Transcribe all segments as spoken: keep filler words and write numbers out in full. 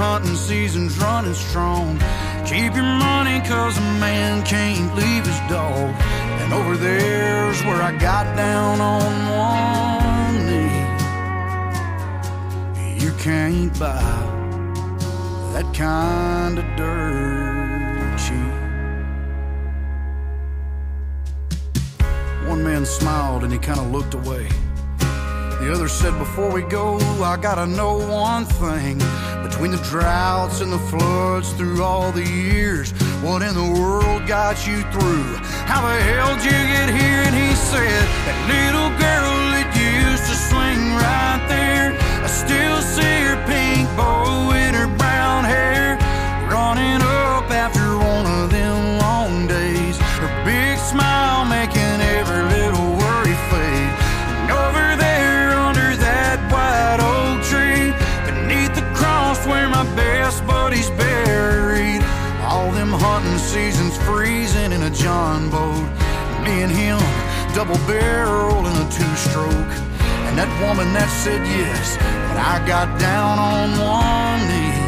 hunting season's running strong. Keep your money, cause a man can't leave his dog. And over there's where I got down on one knee. You can't buy that kind of dirt cheap. One man smiled and he kind of looked away. The other said, before we go, I gotta know one thing. Between the droughts and the floods through all the years, what in the world got you through? How the hell did you get here? And he said, that little girl that used to swing right there, I still see her pink bow in her brown hair, running up after one of them long days. Her big smile making every little worry fade. And over there under that white oak tree, beneath the cross where my best buddy's buried, all them hunting seasons freezing in a John boat, me and him double barrel in a two-stroke. And that woman that said yes, but I got down on one knee.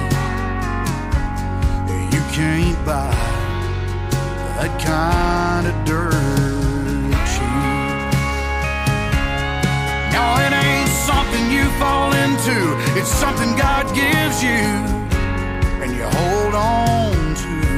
You can't buy that kind of dirt cheap. No, it ain't something you fall into, it's something God gives you and you hold on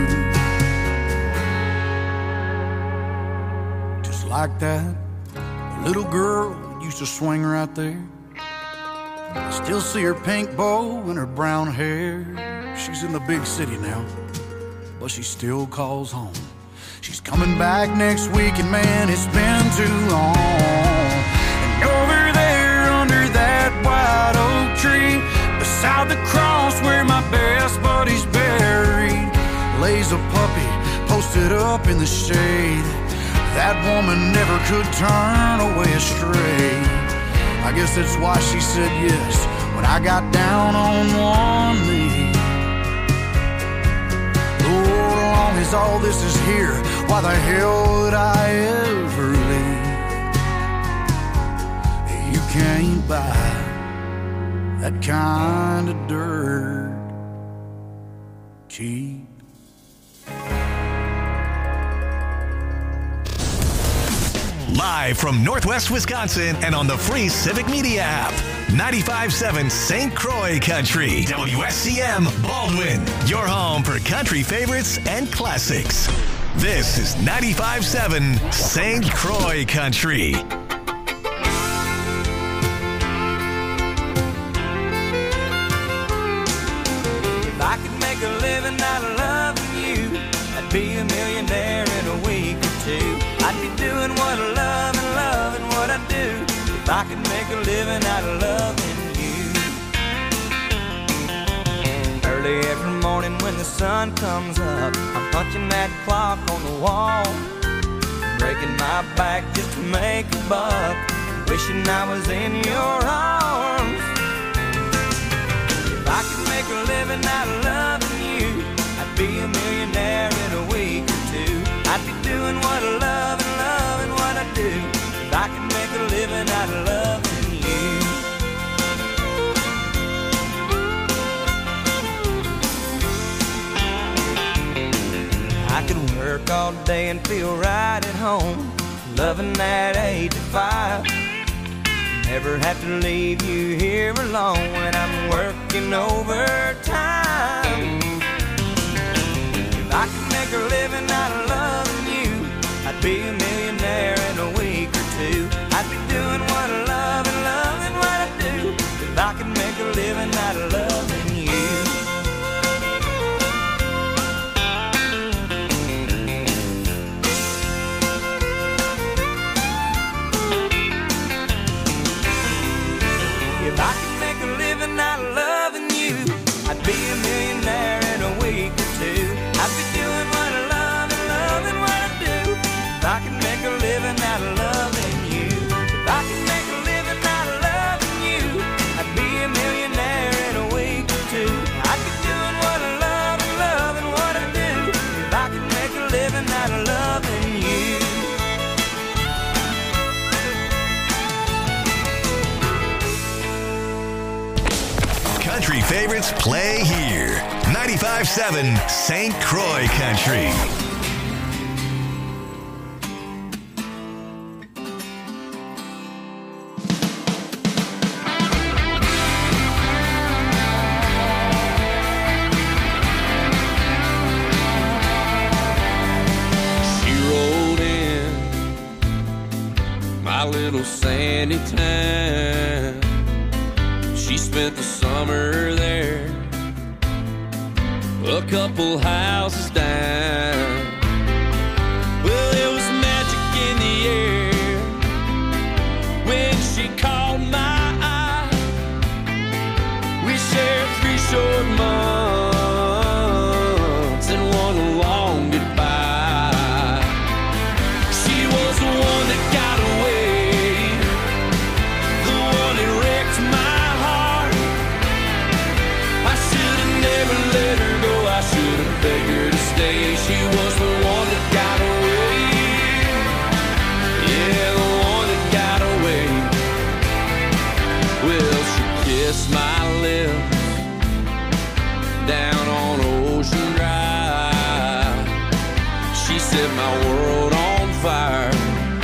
to. Just like that little girl used to swing right there. I still see her pink bow and her brown hair. She's in the big city now, but she still calls home. She's coming back next week, and man, it's been too long. And over there under that white oak tree, beside the cross where my best buddy's buried, lays a puppy posted up in the shade. That woman never could turn away astray. I guess that's why she said yes when I got down on one knee. Lord, as long as all this is here, why the hell would I ever leave? You can't buy that kind of dirt cheap. Live from Northwest Wisconsin and on the free Civic Media app. ninety-five point seven Saint Croix Country. W S C M Baldwin. Your home for country favorites and classics. This is ninety-five point seven Saint Croix Country. If I could make a living out of loving you, I'd be a millionaire in a week or two. I'd be doing what I love and loving what I do. If I could make a living out of loving you. Early every morning when the sun comes up, I'm punching that clock on the wall, breaking my back just to make a buck, wishing I was in your arms. If I could make a living out of loving you, I'd be a millionaire in a week or two. I'd be doing what I love and loving what I do. If I could make a living out of loving you. I could work all day and feel right at home, loving that eight to five. Never have to leave you here alone when I'm working overtime. If I could make a living out of loving you, I'd be a millionaire in a week or two. I'd be doing what I love and loving what I do. If I could make a living out of loving you. If I could make a living out of loving you, favorites play here. ninety-five point seven Saint Croix Country. Little sandy town. She spent the summer there, a couple houses down. Well, there was magic in the air when she caught my eye. We shared three short months and one long goodbye. She was the one that got away, begged her to stay. She was the one that got away. Yeah, the one that got away. Well, she kissed my lips down on Ocean Drive. She set my world on fire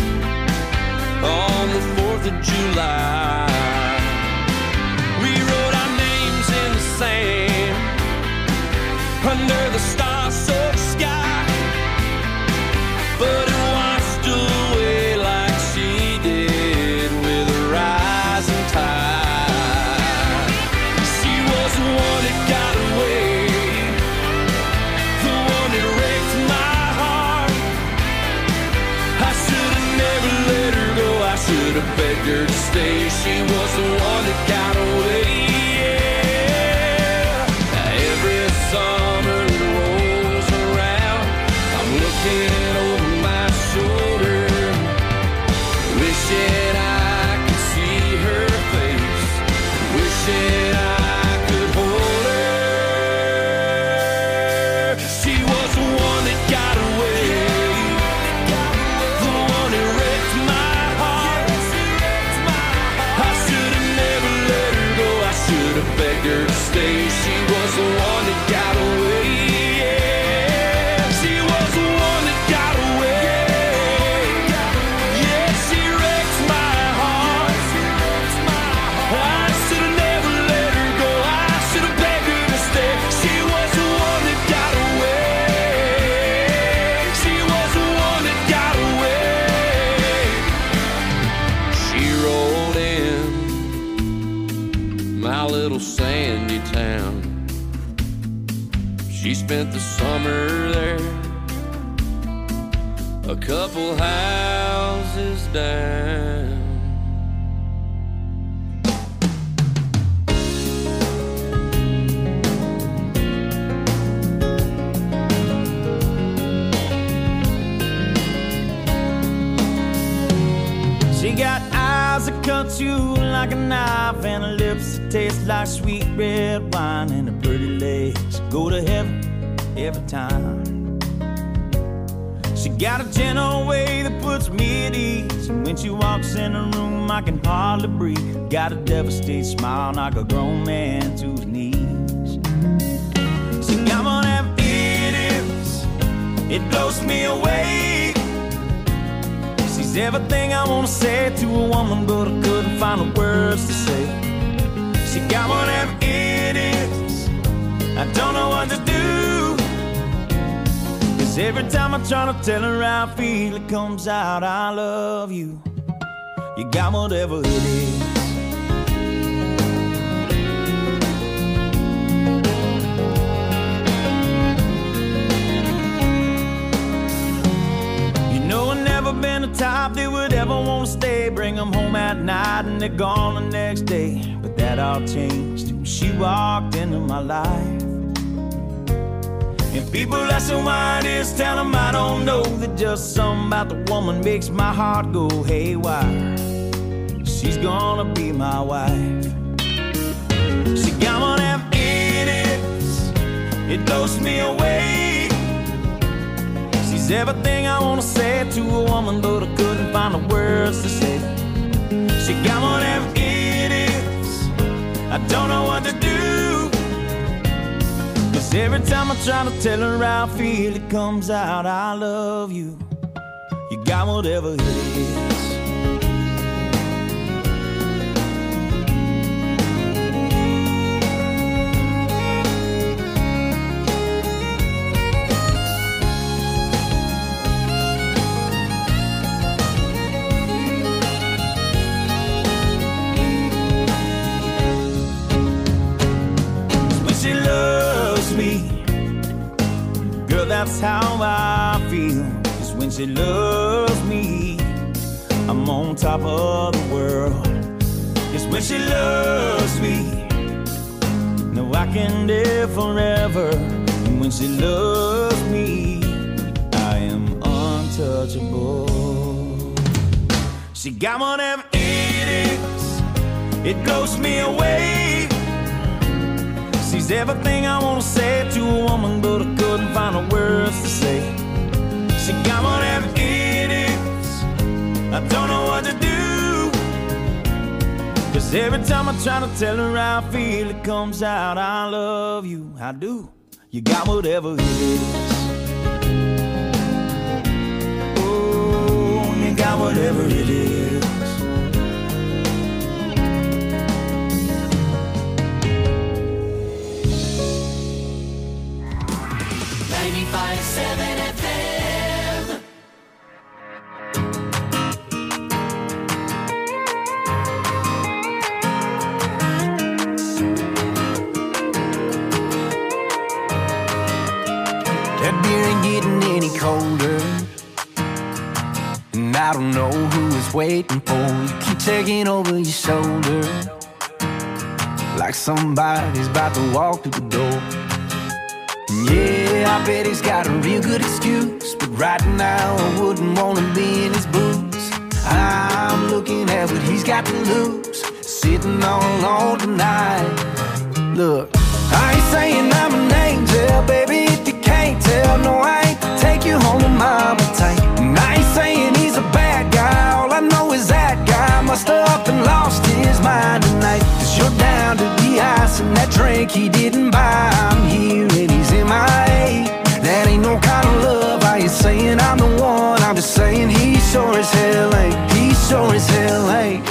on the fourth of July. We wrote our names in the sand under the star-soaked sky, but it washed away like she did with a rising tide. She was the one that got away, the one that wrecked my heart. I should have never let her go, I should have begged her to stay. She was the one that got away. Summer rolls around, I'm looking over my shoulder, wishing I could see her face, wishing I could hold her. She was the one that got away, the one that wrecked my heart. I should have never let her go, I should have begged her to stay. She was the one that got away. Yeah, she was the one that got away. Yeah, she wrecked my heart. I should have never let her go, I should have begged her to stay. She was the one that got away. She was the one that got away. She rolled in my little sandy town. She spent the summer there, a couple houses down. She got eyes that cut you like a knife, and her lips that taste like sweet red wine, and her pretty legs go to heaven every time. She got a gentle way that puts me at ease, and when she walks in the room I can hardly breathe. Got a devastated smile, knock a grown man to his knees. She got one of them idiots, it blows me away. She's everything I wanna say to a woman, but I couldn't find the words to say. She got one of them idiots, I don't know what to do, 'cause every time I try to tell her how I feel, it comes out, I love you. You got whatever it is. You know I've never been the type that would ever want to stay, bring them home at night and they're gone the next day. But that all changed when she walked into my life. And people asking why it is, tell them I don't know, that just something about the woman makes my heart go haywire. She's gonna be my wife. She got one of them idiots, it blows me away. She's everything I wanna say to a woman, but I couldn't find the words to say. She got one of them idiots, I don't know what to do, 'Cause every time I try to tell her how I feel, it comes out, I love you. You got whatever it is. That's how I feel. 'Cause when she loves me, I'm on top of the world. 'Cause when she loves me, no, I can live forever. And when she loves me, I am untouchable. She got whatever it is, it blows me away. She's everything I wanna say to a woman, but I couldn't find the words to say. She got whatever it is, I don't know what to do. 'Cause every time I try to tell her how I feel, it comes out, I love you, I do. You got whatever it is. Oh, you got whatever it is. ninety-five point seven F M. That beer ain't getting any colder, and I don't know who is waiting for. You keep taking over your shoulder, like somebody's about to walk through the door. Yeah, I bet he's got a real good excuse, but right now I wouldn't wanna be in his boots. I'm looking at what he's got to lose, sitting all alone tonight. Look, I ain't saying I'm an angel, baby, if you can't tell. No, I ain't take you home with mama tight. And I ain't saying he's a bad guy, all I know is that guy must have up and lost his mind tonight. 'Cause you're down to the ice and that drink he didn't buy. I'm here and he's M I A. That ain't no kind of love. I ain't saying I'm the one, I'm just saying he sure as hell ain't. He sure as hell ain't.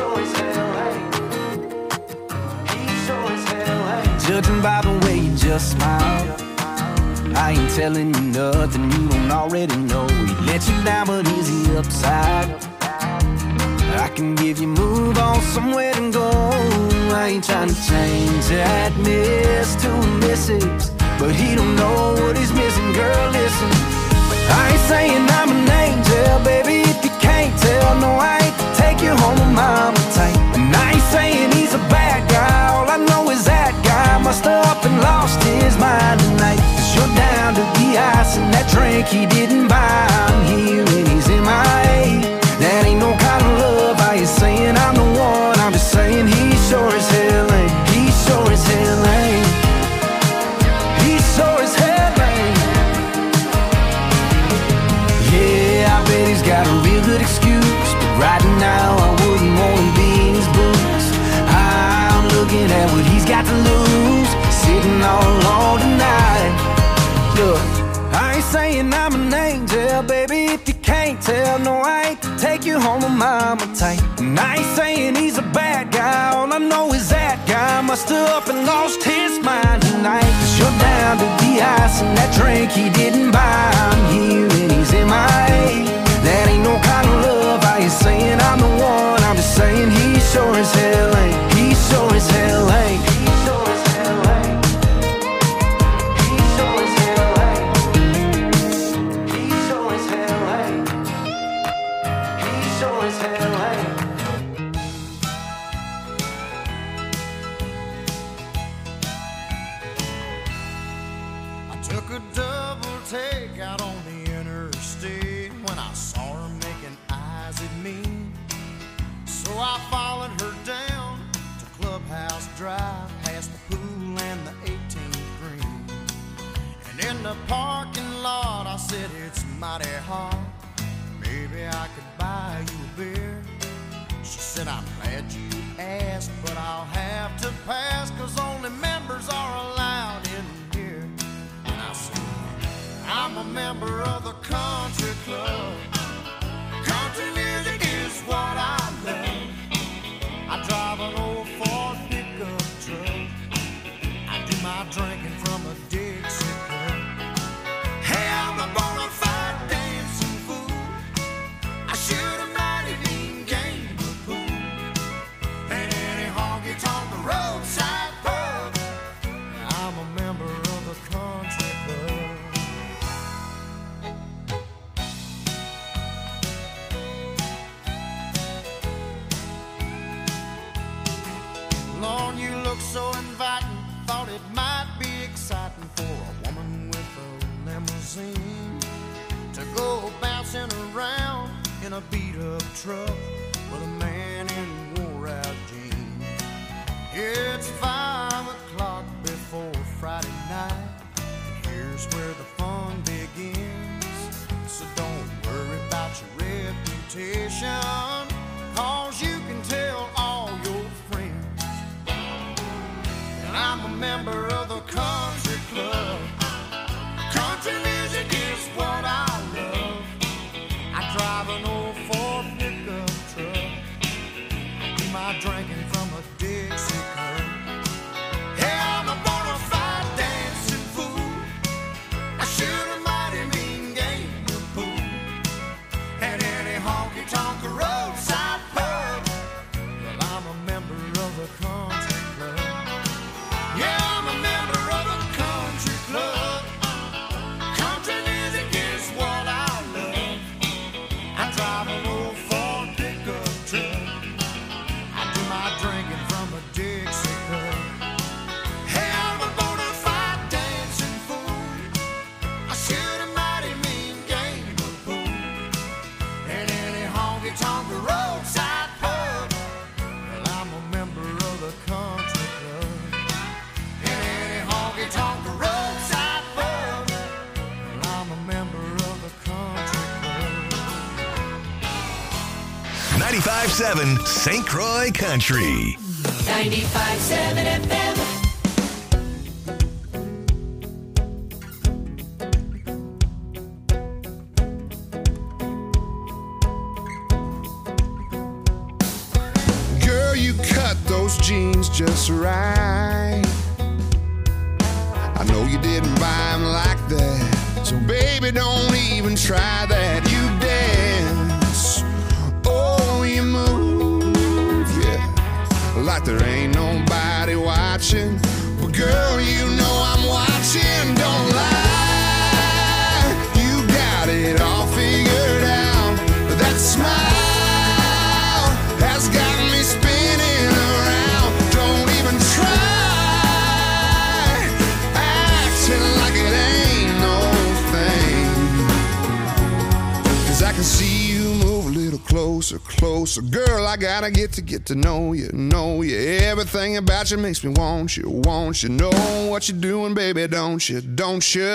Judging by the way you just smile, I ain't telling you nothing you don't already know. He let you down, but is he upside? I can give you move on somewhere to go. I ain't trying to change that miss to a missus, but he don't know what he's missing, girl, listen. I ain't saying I'm an angel, baby, if you can't tell. No, I ain't take you home with mama tight. And I ain't saying he's a bad guy, all I know is that guy must have up and lost his mind tonight. 'Cause you're down to the ice and that drink he didn't buy. I'm here and he's M I A. That ain't no kind of love. I ain't saying I'm the one, I'm just saying he sure as hell ain't. He sure as hell ain't. He sure as hell ain't. Yeah, I bet he's got a real good excuse, but right now I wouldn't wanna be in his boots. I'm looking at what he's got to lose, sitting all alone tonight. Look, I ain't saying I'm an angel, baby, if you can't tell. No, I ain't take you home with mama tight. And I ain't saying he's a bad guy, all I know is that guy must have up and lost his mind tonight. 'Cause you're down to the ice and that drink he didn't buy. I'm here and he's M I A. That ain't no kind of love. I ain't saying I'm the one, I'm just saying he sure as hell ain't. He sure as hell ain't. He sure as hell ain't. He sure as hell ain't. He sure as hell ain't. He sure as hell ain't. I took a double take out on the interstate when I saw her making eyes at me. So I followed her down to Clubhouse Drive, past the pool and the eighteenth green. And in the parking lot I said, it's mighty hot, maybe I could buy you a beer. She said, I'm glad you asked, but I'll have to pass, 'cause only members are allowed in here. my drinking from a Dixie cup. Hey, I'm a bona fide dancing fool. I shoot a mighty mean game of pool. And any honky-tonk roadside pub. I'm a member of a country club. Lord, you look so inviting. Thought it might be exciting for a woman with a limousine to go bouncing around in a beat-up truck with a man in wore-out jeans. It's five o'clock before Friday night, and here's where the fun begins. So don't worry about your reputation, 'cause you can tell all your friends. And I'm a member of the country club. Country music is what I love. I drive an old Ford pickup truck. I do my drinking from a Dixie cup. Hey, I'm a bona fide dancing fool. I shoot a mighty mean game of pool. And any honky-tonk roadside pub. Well, I'm a member of the country club. Yeah, I'm a member of a country club. Country music is what I love. I drive an old Ford pickup truck. I do my drinking from a Dixie cup. Hey, I'm a bona fide dancing fool. I shoot a mighty mean game of pool. And any honky-tonk roadside pub. Well, I'm a member of the country club. And any honky-tonk roadside pub. Well, I'm a member of the country club. ninety-five point seven Saint Croix Country. ninety-five point seven F M. Girl, you cut those jeans just right. I know you didn't buy them like that, so baby, don't even try that. You dance, oh, you move, yeah, like there ain't nobody watching. But girl, you know I'm watching, don't lie. You got it all figured out. That smile has got me spinning around. Don't even try acting like it ain't no thing, 'cause I can see you move a little closer, closer. Girl, I gotta get to get to know you, know you. Everything about you makes me want you, want you. Know what you're doing, baby, don't you, don't you?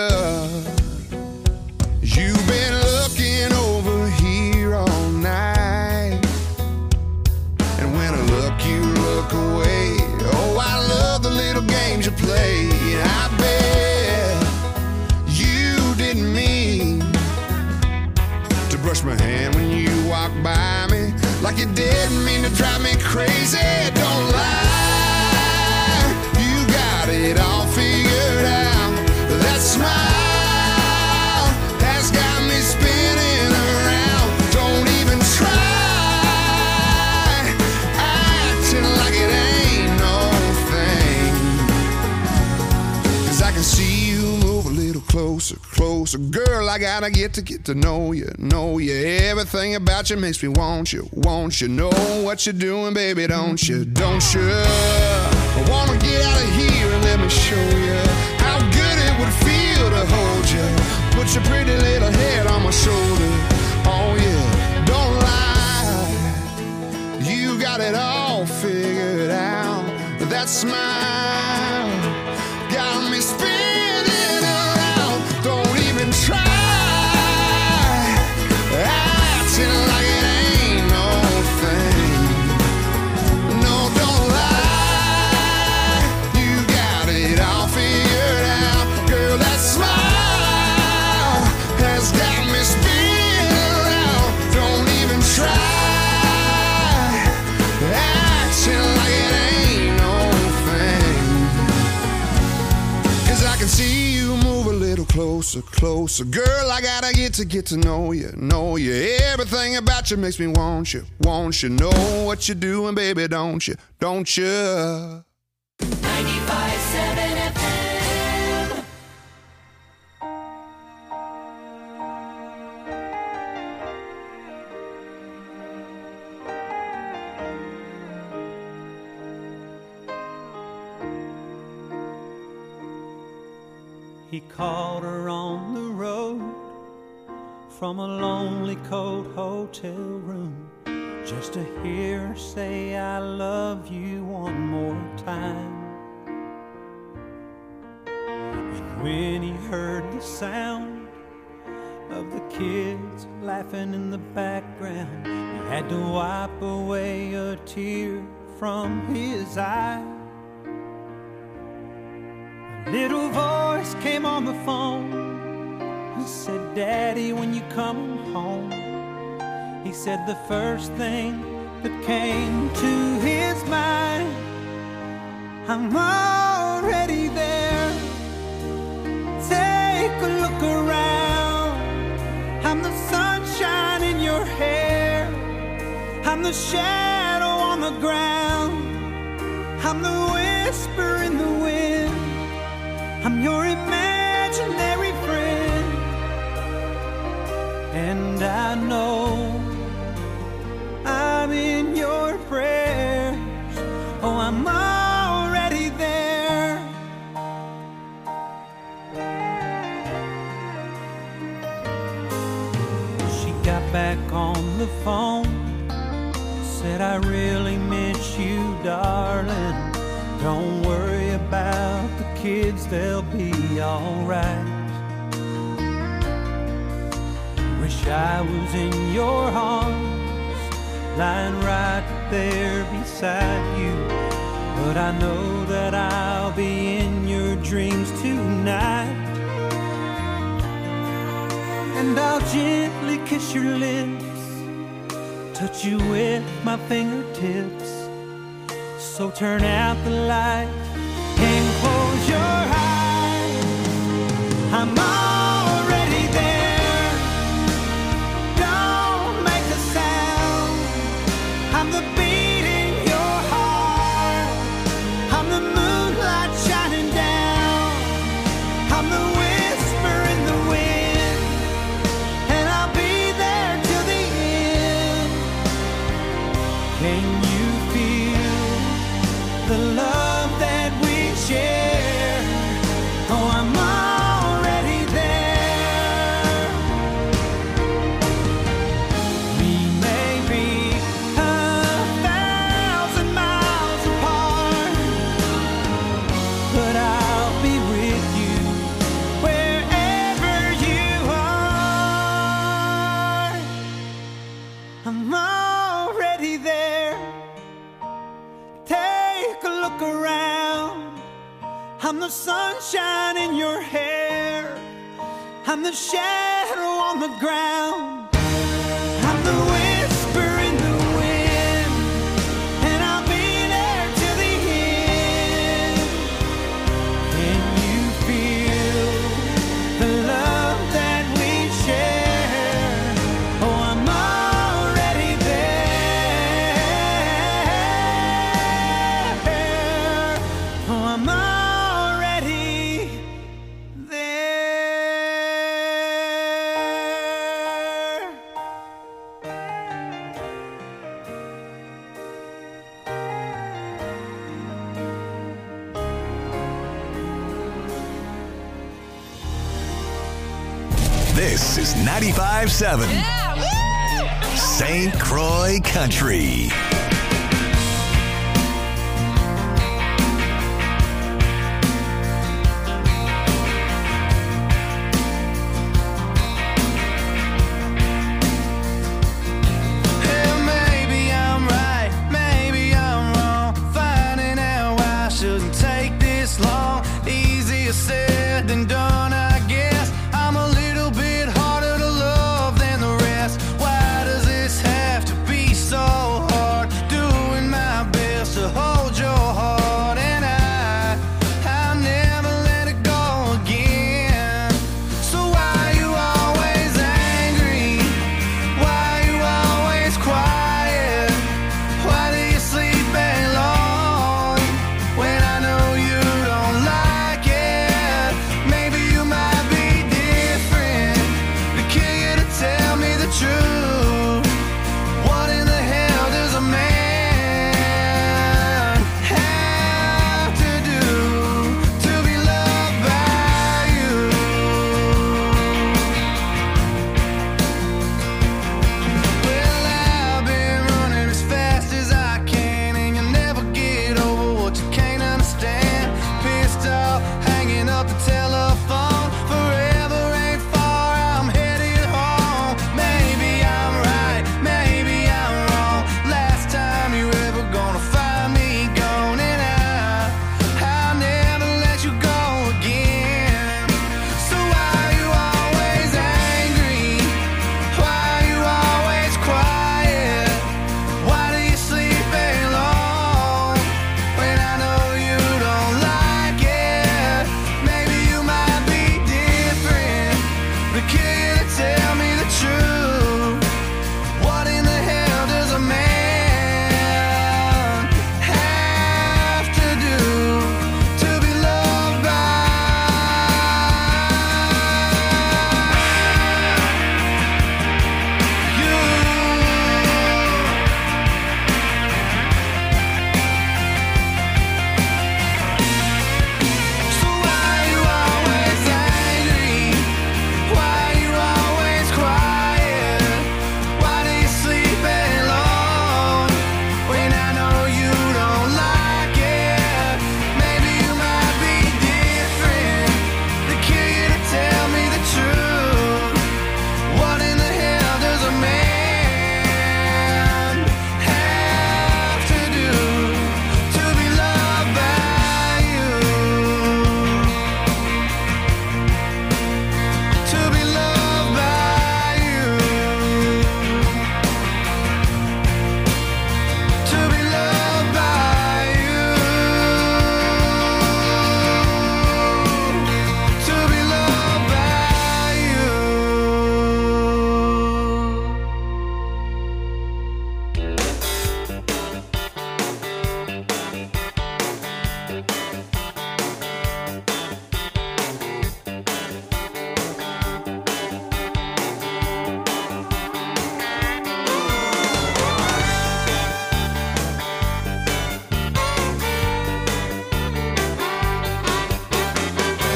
You've been looking over here all night, and when I look, you look away. Oh, I love the little games you play. I bet you didn't mean to brush my hand when you walked by me, like you didn't mean to drive me crazy. Don't lie, you got it all figured out. That smile has got me spinning around. Don't even try acting like it ain't no thing, 'cause I can see you move a little closer, closer. Girl, I gotta get to get to know you, know you. Everything about you makes me want you, want you. Know what you're doing, baby, don't you, don't you? I wanna get out of here and let me show you how good it would feel to hold you. Put your pretty little head on my shoulder. Oh yeah, don't lie, you got it all figured out. That smile got me spinning around. Don't even try acting like it ain't no thing. No, don't lie, you got it all figured out. Girl, that smile has got me spinning around. Don't even try acting like it ain't no thing. can see you move a little closer, closer. Girl, I gotta get to get to know you, know you. Everything about you makes me want you, want you. Know what you're doing, baby, don't you, don't you? ninety-five seven F M. He called her on the road from a lonely cold hotel room just to hear her say I love you one more time. And when he heard the sound of the kids laughing in the background, he had to wipe away a tear from his eye. Little voice came on the phone and said, Daddy, when you come home. He said the first thing that came to his mind, I'm already there. Take a look around. I'm the sunshine in your hair. I'm the shadow on the ground. I'm the whisper in the wind. I'm your imaginary friend, and I know I'm in your prayers. Oh, I'm already there. She got back on the phone, said I really miss you, darling. Don't worry about the kids, they'll be alright. Wish I was in your arms, lying right there beside you. But I know that I'll be in your dreams tonight. And I'll gently kiss your lips, touch you with my fingertips. So turn out the light and close your eyes. I'm already there. Don't make a sound. I'm the beat in your heart. I'm the moonlight shining down. I'm the whisper in the wind. And I'll be there till the end. Can you the love that we share? Oh, I'm already there. We may be a thousand miles apart, but I'll be with you wherever you are. I'm already there. Take a look around. I'm the sunshine in your hair. I'm the shadow on the ground. I'm the whisper in the wind. And I'll be there till the end. Can you feel the love that we share? Oh, I'm already there. Oh, I'm already there. This is ninety-five seven Saint Croix Country. Well, maybe I'm right, maybe I'm wrong. Finding out why I shouldn't take this long. Easier said than done, I guess. I'm a little bit harder to love than the rest. Why does this have to be so hard? Doing my best to hold your heart, and I, I'll never let it go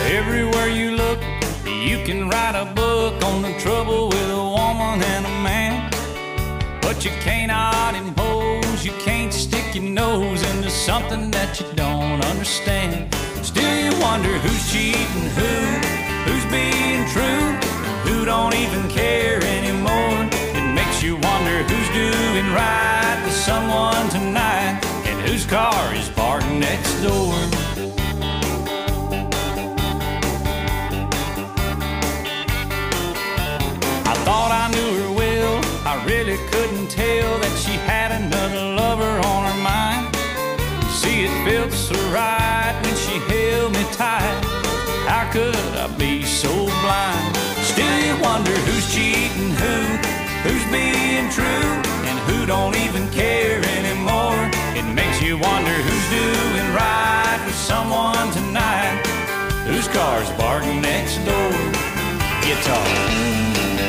Everywhere you look, you can write a book on the trouble with a woman and a man. But you cannot impose, you can't stick your nose into something that you don't understand. Still you wonder who's cheating who, who's being true, who don't even care anymore. It makes you wonder who's doing right with someone tonight, and whose car is parked next door. I thought I knew her well, I really couldn't tell that she had another lover on her mind. See, it felt so right when she held me tight. How could I be so blind? Still you wonder who's cheating who, who's being true, and who don't even care anymore. It makes you wonder who's doing right with someone tonight, whose car's parked next door. Guitar.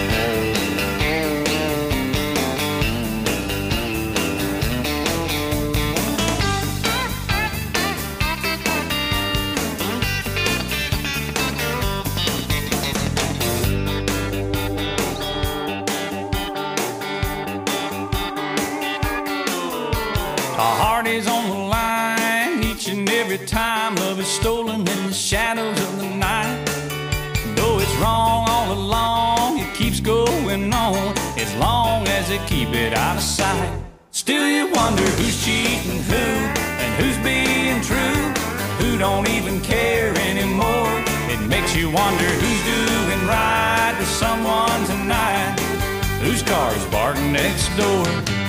Every time love is stolen in the shadows of the night. Though it's wrong all along, it keeps going on as long as they keep it out of sight. Still you wonder who's cheating who, and who's being true, who don't even care anymore. It makes you wonder who's doing right with someone tonight, whose car's parked next door.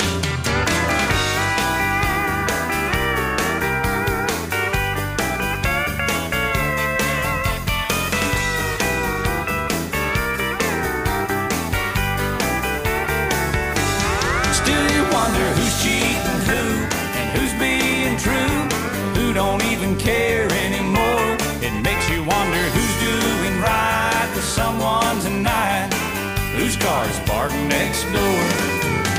Who's cheating who, and who's being true, who don't even care anymore. It makes you wonder who's doing right with someone tonight, whose car's parked next door.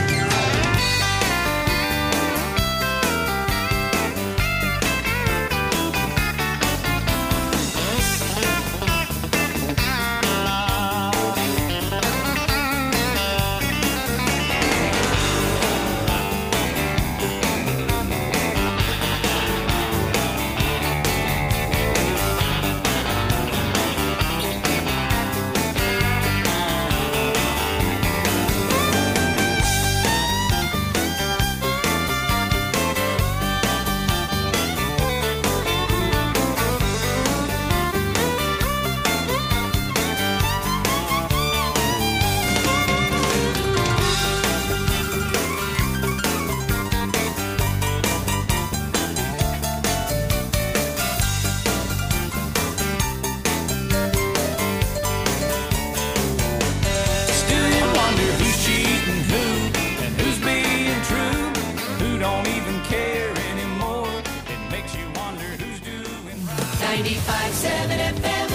ninety-five seven F M.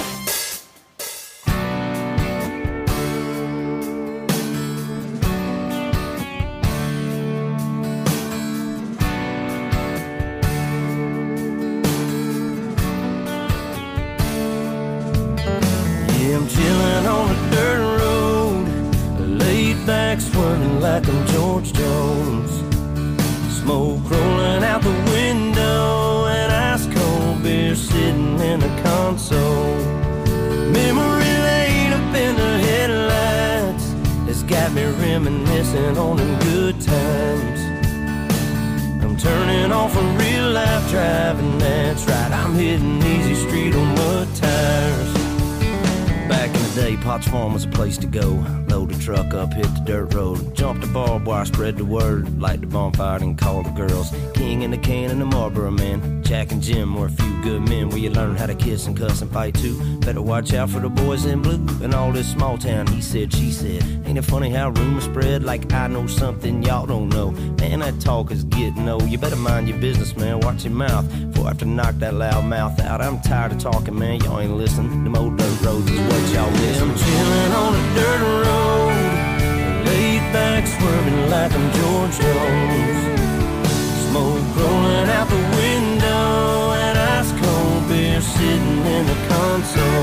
Swerving like I'm George Jones. Smoke rolling out the window, and ice cold beer sitting in the console. Memory laid up in the headlights has got me reminiscing on them good times. I'm turning off a real life driving, that's right, I'm hitting easy street on mud tires. Back in the day, Potts Farm was a place to go. Load the truck up, hit the dirt road, jump the barbed wire, spread the word, light the bonfire and call the girls. King in the can and the Marlboro man, Jack and Jim were a few good men where you learn how to kiss and cuss and fight too. Better watch out for the boys in blue and all this small town he said, she said. Ain't it funny how rumors spread like I know something y'all don't know? Man, that talk is getting old. You better mind your business, man, watch your mouth before I have to knock that loud mouth out. I'm tired of talking, man, y'all ain't listening. Them old dirt roads is what y'all miss. I'm chilling on a dirt road, laid back swerving like I'm George Jones. Smoke rolling out the window, and ice cold beer sitting in the console.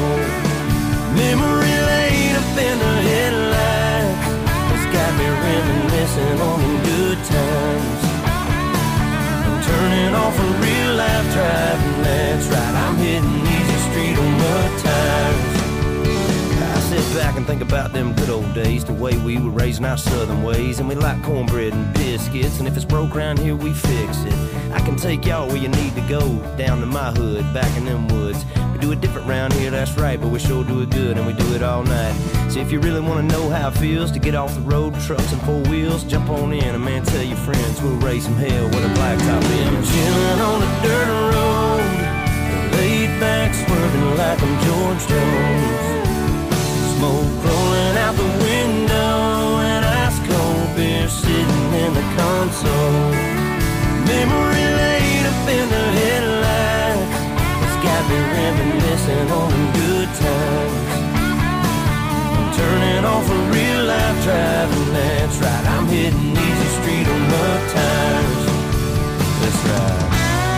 think about them good old days, the way we were raising our southern ways. And we like cornbread and biscuits, and if it's broke around here, we fix it. I can take y'all where you need to go, down to my hood, back in them woods. We do it different round here, that's right, but we sure do it good, and we do it all night. So if you really want to know how it feels to get off the road, trucks and four wheels, jump on in, and man, tell your friends we'll raise some hell with a blacktop in. Chillin' on the dirt road, laid back, swerving like I'm George Jones. Smoke rolling out the window, and ice cold beer sitting in the console. Memory laid up in the headlights, it's got me reminiscing on the good times. I'm turning off a real life driving, that's right. I'm hitting easy street on mud tires, that's right.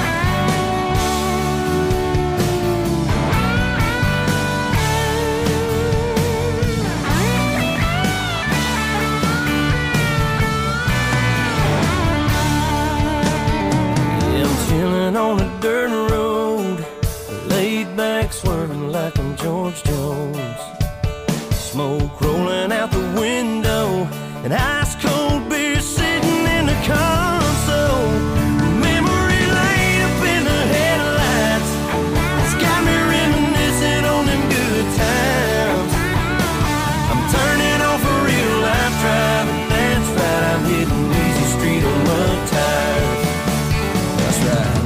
On a dirt road, laid back, swerving like I'm George Jones. Smoke rolling out the window, and ice cold beer sitting in the console. Memory laid up in the headlights, it's got me reminiscing on them good times. I'm turning off a real life driving, that's right. I'm hitting easy street on mud tires, that's right.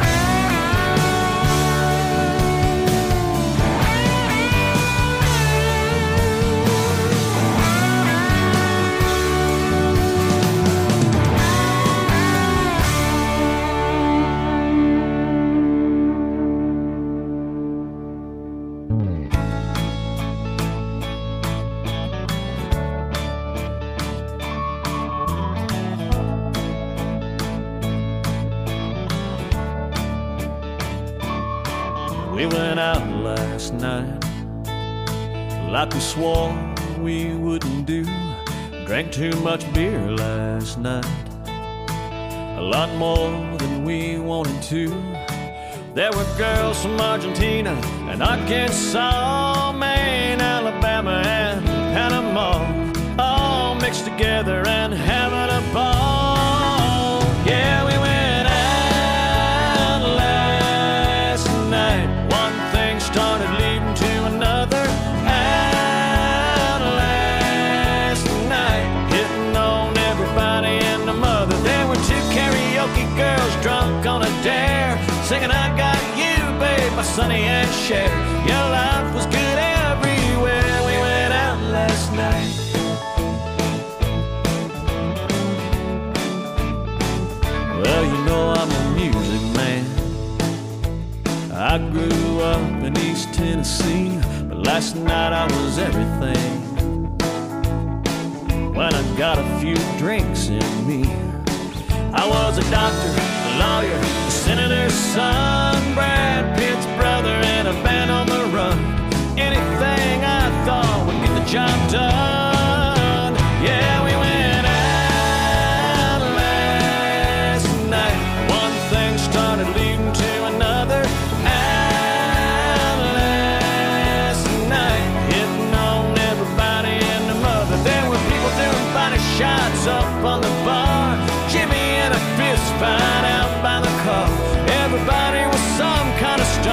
We went out last night like we swore we wouldn't do. Drank too much beer last night, a lot more than we wanted to. There were girls from Argentina and Arkansas, Maine, Alabama, and Panama, all mixed together and having a ball. Yeah, we went out last night. One thing started leading to another. Out last night, hitting on everybody and the mother. There were two karaoke girls drunk on a dare, singing I Got You, Babe, by Sonny and Cher. Your life was good everywhere. We went out last night. Well, you know I'm a music man. I grew up in East Tennessee, but last night I was everything. When I got a few drinks in me, I was a doctor, a lawyer, a senator's son, Brad Pitt's brother, and a band on the run. Anything I thought would get the job done. Yeah, we went out last night. One thing started leading to another. Out last night, hitting on everybody and the mother. There were people doing body shots up on the bar, Jimmy and a fist fight out by the car. Everybody was some kind of star.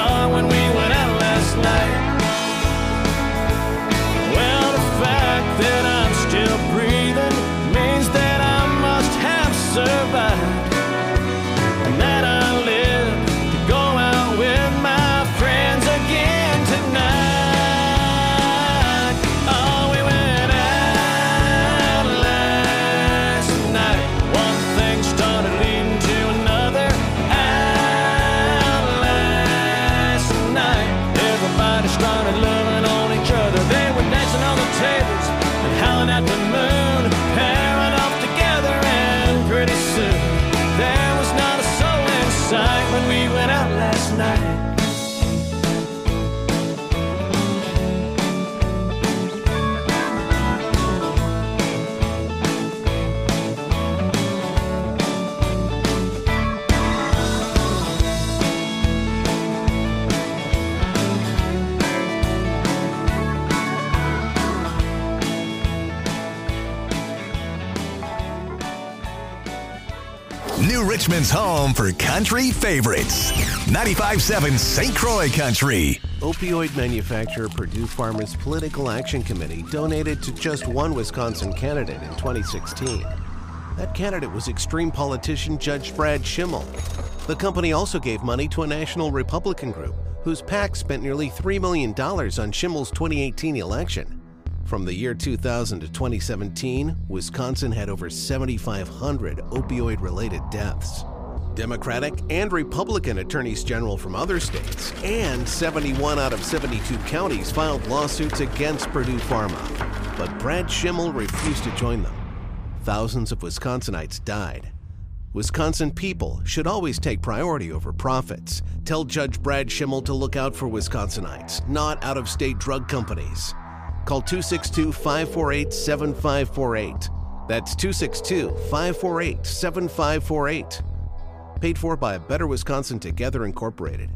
New Richmond's home for country favorites. ninety-five seven Saint Croix Country. Opioid manufacturer Purdue Farmers Political Action Committee donated to just one Wisconsin candidate in twenty sixteen. That candidate was extreme politician Judge Brad Schimmel. The company also gave money to a national Republican group whose PAC spent nearly three million dollars on Schimmel's twenty eighteen election. From the year two thousand to twenty seventeen, Wisconsin had over seventy-five hundred opioid-related deaths. Democratic and Republican attorneys general from other states and seventy-one out of seventy-two counties filed lawsuits against Purdue Pharma. But Brad Schimmel refused to join them. Thousands of Wisconsinites died. Wisconsin people should always take priority over profits. Tell Judge Brad Schimmel to look out for Wisconsinites, not out-of-state drug companies. Call two six two, five four eight, seven five four eight. That's two six two, five four eight, seven five four eight. Paid for by A Better Wisconsin Together Incorporated.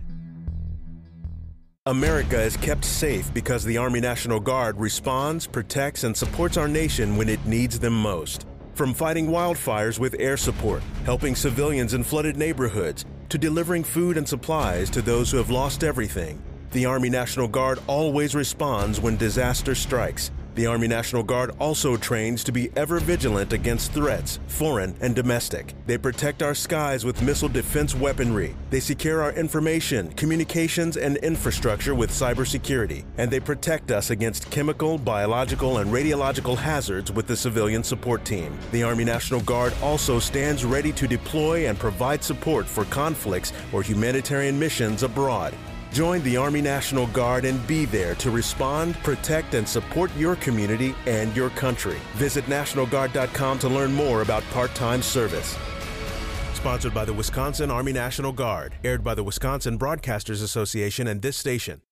America is kept safe because the Army National Guard responds, protects, and supports our nation when it needs them most. From fighting wildfires with air support, helping civilians in flooded neighborhoods, to delivering food and supplies to those who have lost everything, the Army National Guard always responds when disaster strikes. The Army National Guard also trains to be ever vigilant against threats, foreign and domestic. They protect our skies with missile defense weaponry. They secure our information, communications, and infrastructure with cybersecurity. And they protect us against chemical, biological, and radiological hazards with the civilian support team. The Army National Guard also stands ready to deploy and provide support for conflicts or humanitarian missions abroad. Join the Army National Guard and be there to respond, protect, and support your community and your country. Visit National Guard dot com to learn more about part-time service. Sponsored by the Wisconsin Army National Guard. Aired by the Wisconsin Broadcasters Association and this station.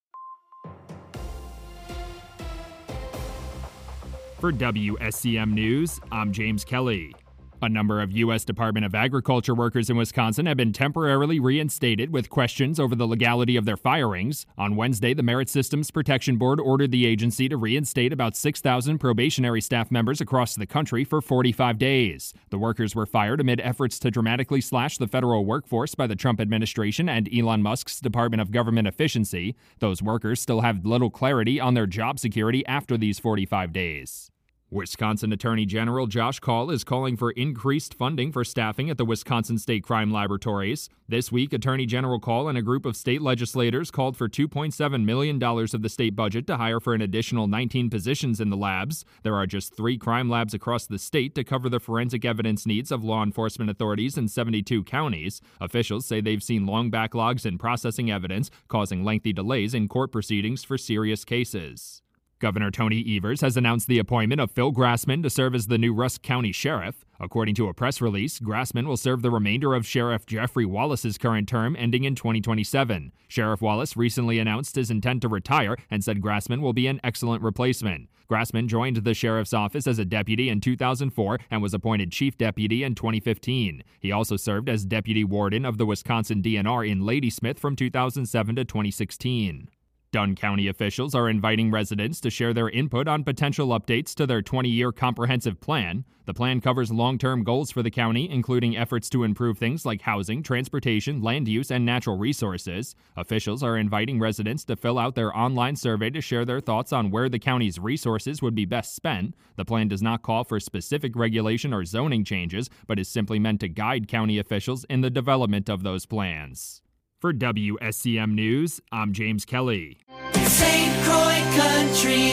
For W S C M News, I'm James Kelly. A number of U S Department of Agriculture workers in Wisconsin have been temporarily reinstated with questions over the legality of their firings. On Wednesday, the Merit Systems Protection Board ordered the agency to reinstate about six thousand probationary staff members across the country for forty-five days. The workers were fired amid efforts to dramatically slash the federal workforce by the Trump administration and Elon Musk's Department of Government Efficiency. Those workers still have little clarity on their job security after these forty-five days. Wisconsin Attorney General Josh Kaul is calling for increased funding for staffing at the Wisconsin State Crime Laboratories. This week, Attorney General Kaul and a group of state legislators called for two point seven million dollars of the state budget to hire for an additional nineteen positions in the labs. There are just three crime labs across the state to cover the forensic evidence needs of law enforcement authorities in seventy-two counties. Officials say they've seen long backlogs in processing evidence, causing lengthy delays in court proceedings for serious cases. Governor Tony Evers has announced the appointment of Phil Grassman to serve as the new Rusk County Sheriff. According to a press release, Grassman will serve the remainder of Sheriff Jeffrey Wallace's current term, ending in twenty twenty-seven. Sheriff Wallace recently announced his intent to retire and said Grassman will be an excellent replacement. Grassman joined the sheriff's office as a deputy in two thousand four and was appointed chief deputy in twenty fifteen. He also served as deputy warden of the Wisconsin D N R in Ladysmith from two thousand seven to twenty sixteen. Dunn County officials are inviting residents to share their input on potential updates to their twenty-year comprehensive plan. The plan covers long-term goals for the county, including efforts to improve things like housing, transportation, land use, and natural resources. Officials are inviting residents to fill out their online survey to share their thoughts on where the county's resources would be best spent. The plan does not call for specific regulation or zoning changes, but is simply meant to guide county officials in the development of those plans. For W S C M News, I'm James Kelly. Saint Croix Country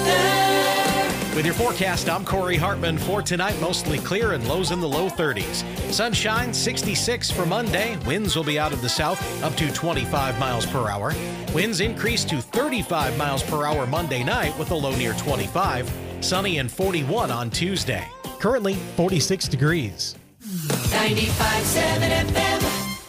weather. With your forecast, I'm Corey Hartman. For tonight, mostly clear and lows in the low thirties. Sunshine, sixty-six for Monday. Winds will be out of the south, up to twenty-five miles per hour. Winds increase to thirty-five miles per hour Monday night with a low near twenty-five. Sunny and forty-one on Tuesday. Currently, forty-six degrees. ninety-five point seven F M.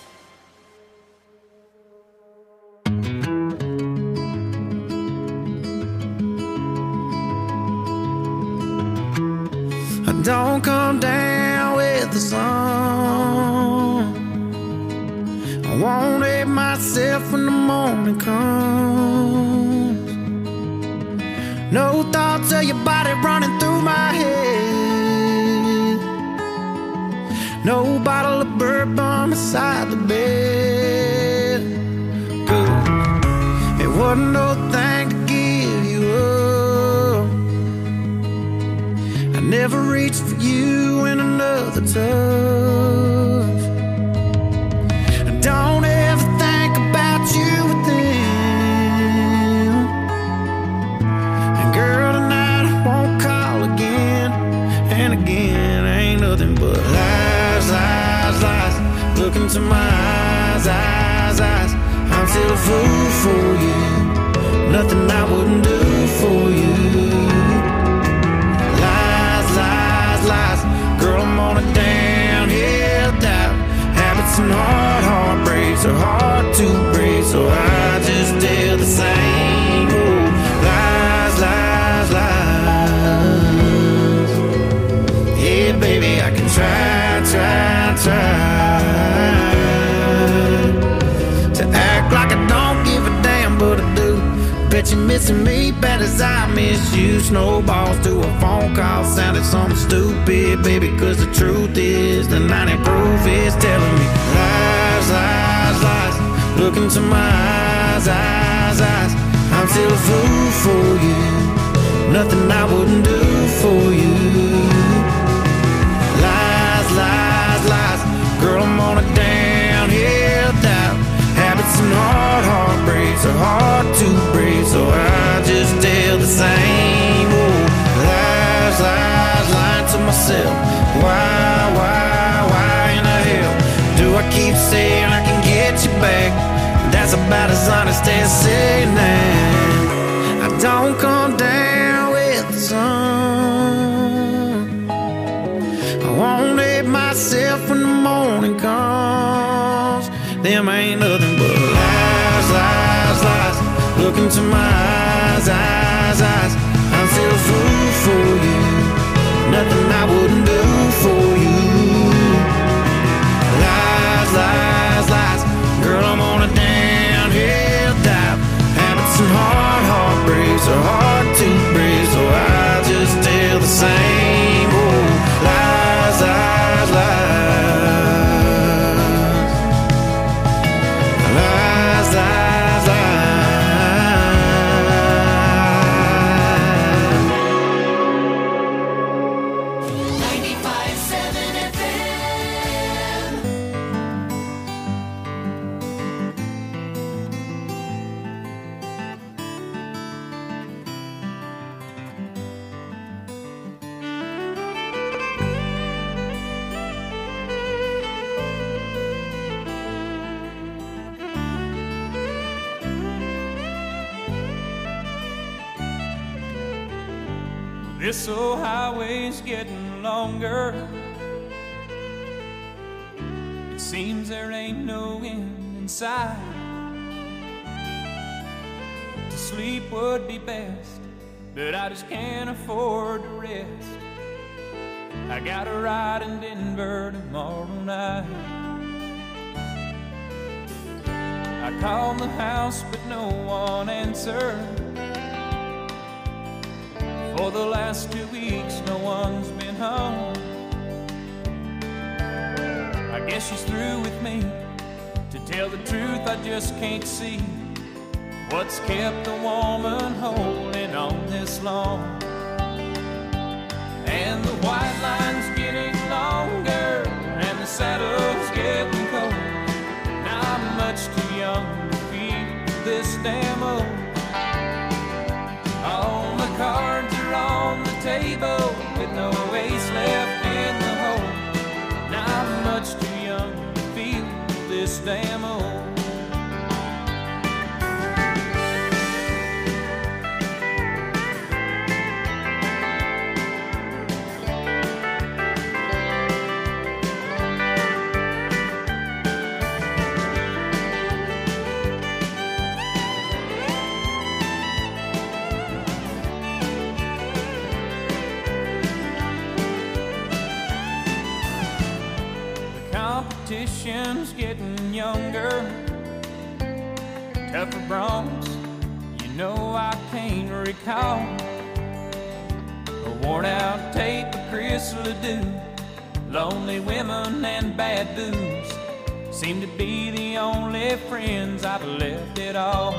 Don't come down with the sun. I won't hate myself when the morning comes. No thoughts of your body running through my head. No bottle of bourbon beside the bed. Good. It wasn't no thing to give you up. I never reached for you in another touch. I don't ever think about you with them. And girl, tonight I won't call again. And again, ain't nothing but lies, lies, lies. Look into my eyes, eyes, eyes. I'm still a fool for you. Nothing I wouldn't do for you. Lies, lies, lies. Girl, I'm on a downhill dive. Habits and hard heartbreaks are hard to break, so I just tell the same. Oh, lies, lies, lies. Yeah, baby, I can try, try, try to act like I don't give a damn, but I do. Bet you're missing me bad as I miss you. Snowballs to a phone call sounded something stupid, baby, cause the truth is the ninety proof is telling me lies, lies, lies. Look into my eyes, eyes, eyes. I'm still a fool for you. Nothing I wouldn't do for you. Lies, lies, lies. Girl, I'm on a downhill dive. Habits and hard heartbreaks are hard to break, so I just tell the same. Oh, lies, lies, lying to myself. Why, why, why in the hell do I keep saying I can get you back? That's about as honest as saying that I don't come down with the sun. I won't let myself when the morning comes. Them ain't nothing but lies, lies, lies. Look into my eyes, eyes, eyes. I'm still a fool for you. Nothing I wouldn't do for you. Lies, lies, lies. Girl, I'm on a downhill dive. Habits and hard heartbreaks are hard to break, so I just tell the same. Oh, lies, lies, lies. Lies, lies, ninety-five point seven F M. This old highway's getting longer. It seems there ain't no end in sight. To sleep would be best, but I just can't afford to rest. I got a ride in Denver tomorrow night. I called the house, but no one answered. For the last two weeks, no one's been home. I guess she's through with me. To tell the truth, I just can't see what's kept the woman holding on this long. And the white line's getting longer, and the saddle's getting cold. Now I'm much too young to feel this damn old. All my cards are on the table with no ace left in the hole. Now I'm much too young to feel this damn old. Competition's getting younger, tougher broncs, you know I can't recall. A worn out tape of Chris Ledoux, Lonely women and bad booze seem to be the only friends I've left at all.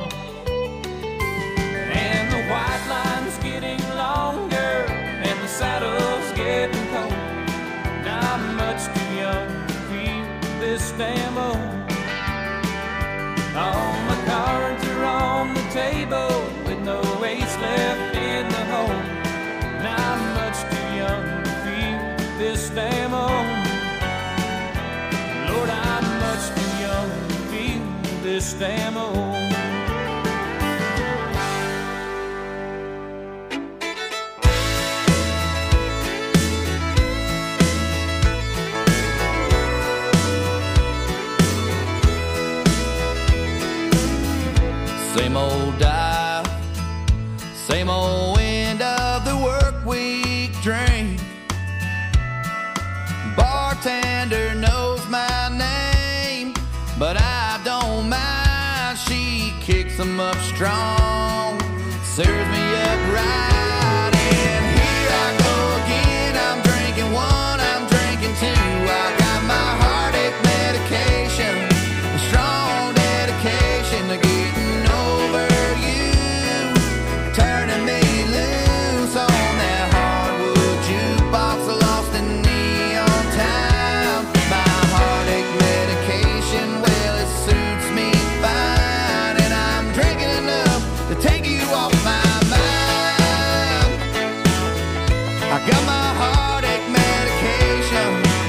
And the white line's getting longer and the saddle's getting cold. Now I'm much too young to feel this damn old. All my cards are on the table with no ace left in the hole. Now I'm much too young to feel this damn old. Lord, I'm much too young to feel this damn old. Same old dive, same old end of the work week drink. Bartender knows my name, but I don't mind. She kicks them up strong, serves me up right. And here I go again, I'm drinking one, I'm drinking two. I got my heartache medication, a strong dedication to getting over you, turning me loose on that hardwood jukebox, lost in neon town. My heartache medication, well, it suits me fine, and I'm drinking enough to take you off my mind. I got my heartache medication.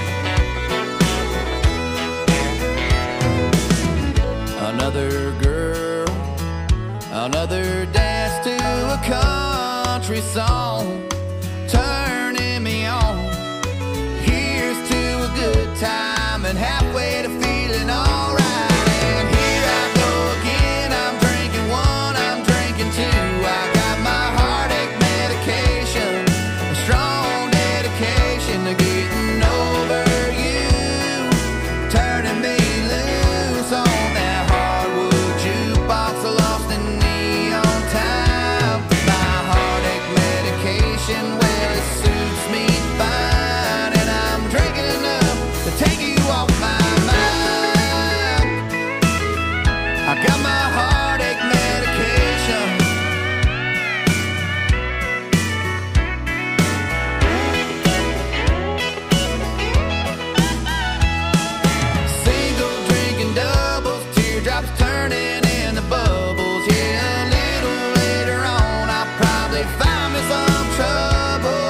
Another girl, another dance to a country song, turning me on. Here's to a good time and halfway to feeling alright. And here I go again, I'm drinking one, I'm drinking two. I got my heartache medication, a strong dedication to getting over you, turning me loose on that hardwood jukebox, lost in neon time. My heartache medication, well, it suits me fine, and I'm drinking enough to take you off my mind. I got my heartache medication. Single drinking doubles, teardrops turning into bubbles. Yeah, a little later on, I'll probably find me some trouble.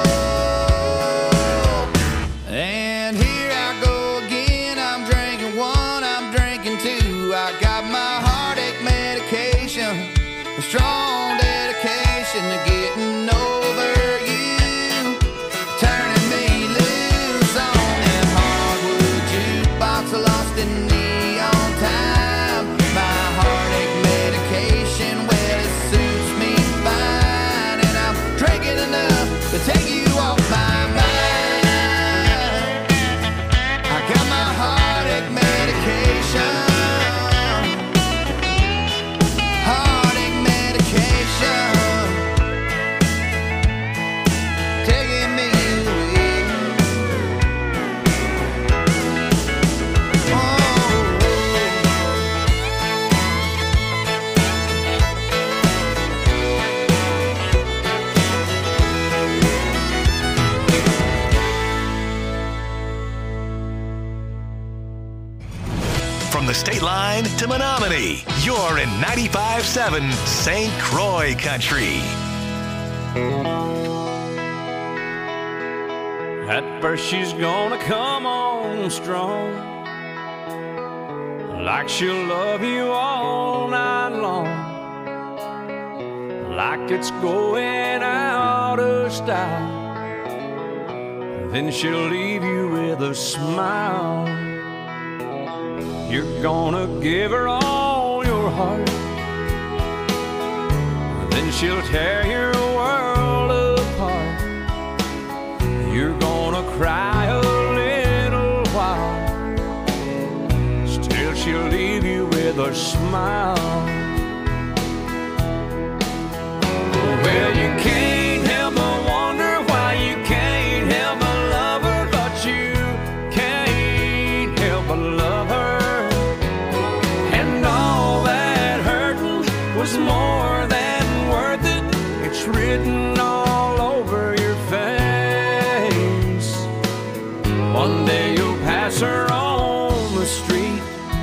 And here I go again, I'm drinking one, I'm drinking two. I got my heartache medication, a strong dedication to getting over you, turning me loose on that hardwood jukebox, lost in neon time. My heartache medication, well, it suits me fine, and I'm drinking enough to take you off my mind. I got my heartache medication, heartache medication, taking me away. Oh. From the state line to Menominee, you're in ninety-five point seven Saint Croix Country. At first she's gonna come on strong, like she'll love you all night long, like it's going out of style. Then she'll leave you with a smile. You're gonna give her all your heart, then she'll tear your world apart. You're gonna cry a little while, still she'll leave you with a smile. Well, you can't help but wonder why you can't help but love her, but you it's written all over your face. One day you'll pass her on the street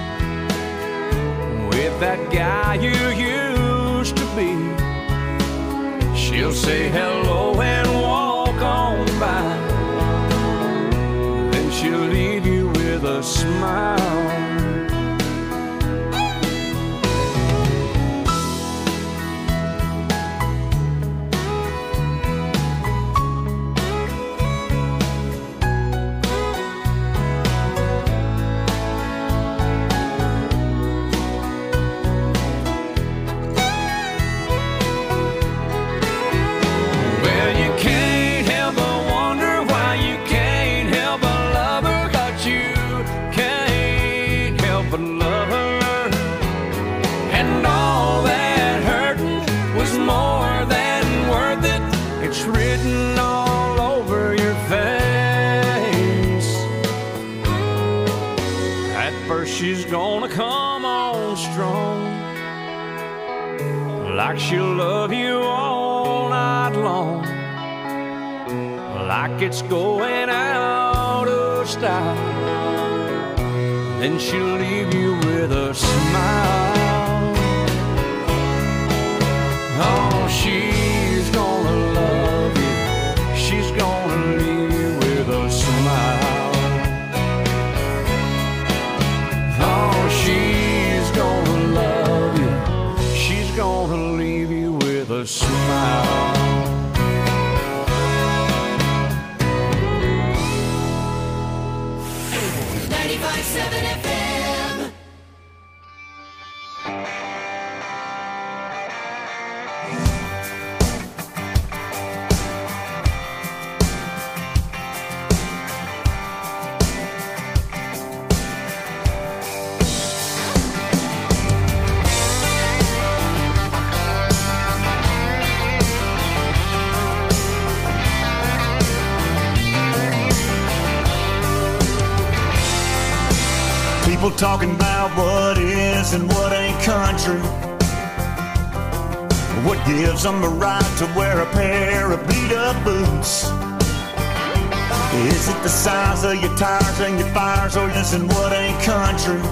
with that guy you used to be. She'll say hello and walk on by, then she'll leave you with a smile. She's gonna come on strong, like she'll love you all night long, like it's going out of style. Then she'll leave you with a smile. Oh, she's gonna love you, she's gonna leave you with a smile. She's gonna love you, she's gonna leave you with a smile. ninety-five seven F M. People talking about what is and what ain't country. What gives them the right to wear a pair of beat-up boots? Is it the size of your tires and your fires, or is it what ain't country?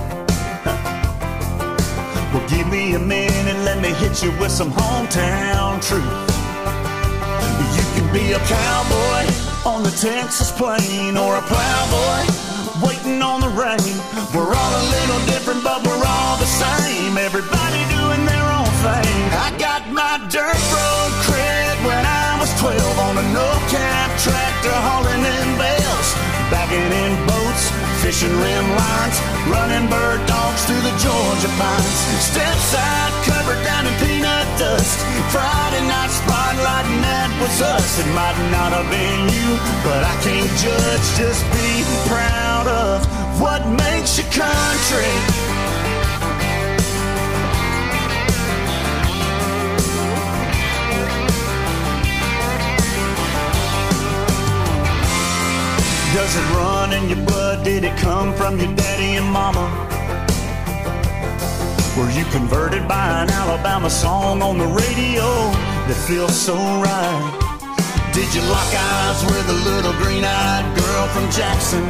Well, give me a minute, let me hit you with some hometown truth. You can be a cowboy on the Texas plain, or a plowboy waiting on the rain. We're all a little different, but we're all the same. Everybody doing their own thing. I got my dirt road cred when I was twelve on a no-cap tractor hauling in bales, bagging in boats, fishing rim lines, running bird dogs through the Georgia pines. Step side covered down in peanut dust. Friday night spotlight, and that was us. It might not have been you, but I can't judge. Just be proud of what makes you country. Does it run in your blood? Did it come from your daddy and mama? Were you converted by an Alabama song on the radio that feels so right? Did you lock eyes with a little green-eyed girl from Jackson?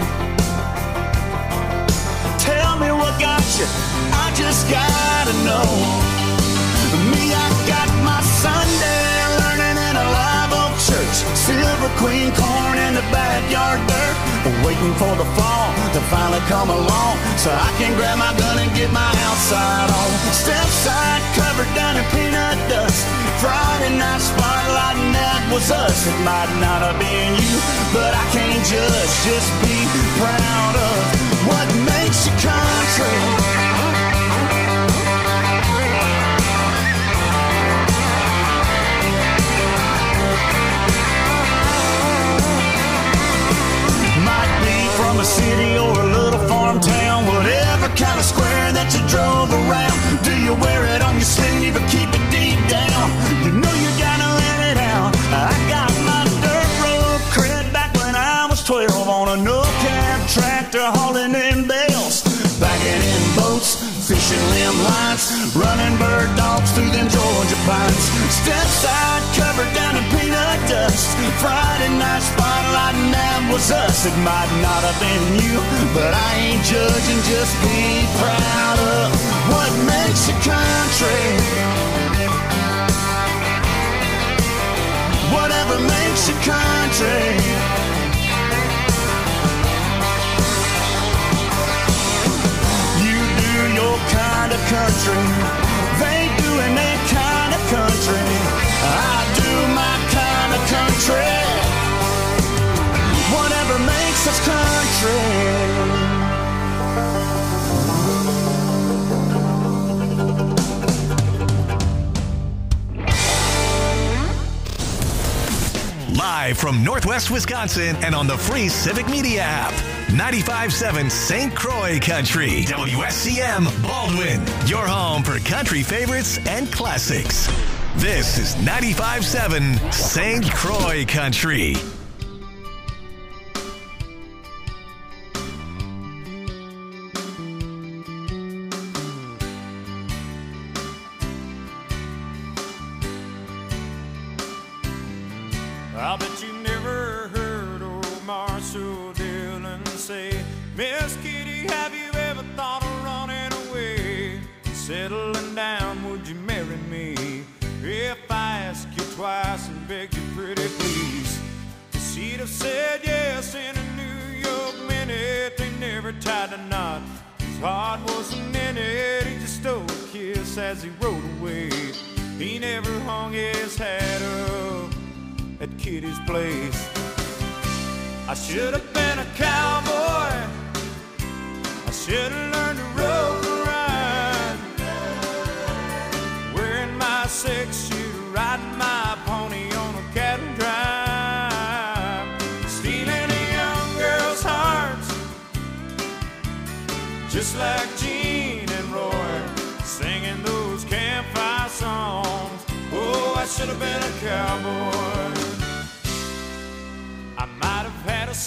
Tell me what got you, I just gotta know. Me, I got my Sunday learning in a live oak church, Silver Queen corn in the backyard dirt, waiting for the fall to finally come along so I can grab my gun and get my outside on. Step side covered down in peanut dust. Friday night spotlight, and that was us. It might not have been you, but I can't judge. Just be proud of what makes you country. From a city or a little farm town, whatever kind of square that you drove around. Do you wear it on your sleeve or keep it deep down? You know you gotta let it out. I got my dirt road cred back when I was twelve on a no-cab tractor hauling in bales, bagging in boats, fishing limb lines, running bird dogs through them Georgia grapevines. Stepside covered down in peanut dust. Friday night spotlight and that was us. It might not have been you, but I ain't judging, just be proud of what makes a country. Whatever makes a country. You do your kind of country. They doing their kind of country. I do my kind of country. Whatever makes us country. Live from Northwest Wisconsin and on the free Civic Media app. ninety-five point seven Saint Croix Country. W S C M Baldwin. Your home for country favorites and classics. This is ninety-five point seven Saint Croix Country. I bet you never heard old Marshall Dillon say, Miss Kitty, have you ever thought of running away? Settling down, would you marry me? If I ask you twice and begged you pretty please, she'd have said yes in a New York minute. They never tied a knot, his heart wasn't in it. He just stole a kiss as he rode away. He never hung his hat up at Kitty's place. I should have been a cowboy. I should have learned to rope and ride, wearing my six shooter, riding my pony on a cattle drive, stealing a young girl's hearts, just like Gene and Roy, singing those campfire songs. Oh, I should have been a cowboy. I might